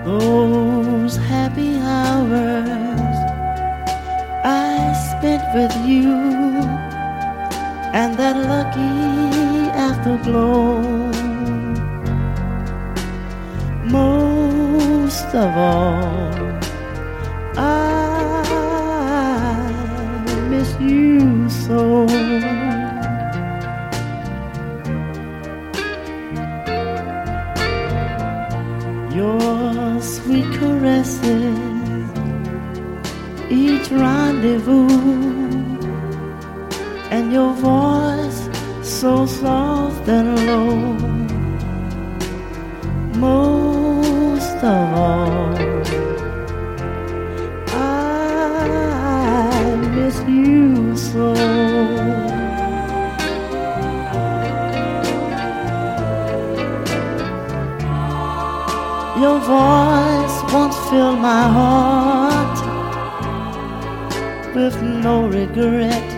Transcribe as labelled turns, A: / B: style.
A: those happy hours I spent with you, and that lucky afterglow. Most of all, I miss you so. Your sweet caresses, each rendezvous, and your voice so soft and low. Most of all, I miss you so. Your voice once filled my heart with no regret.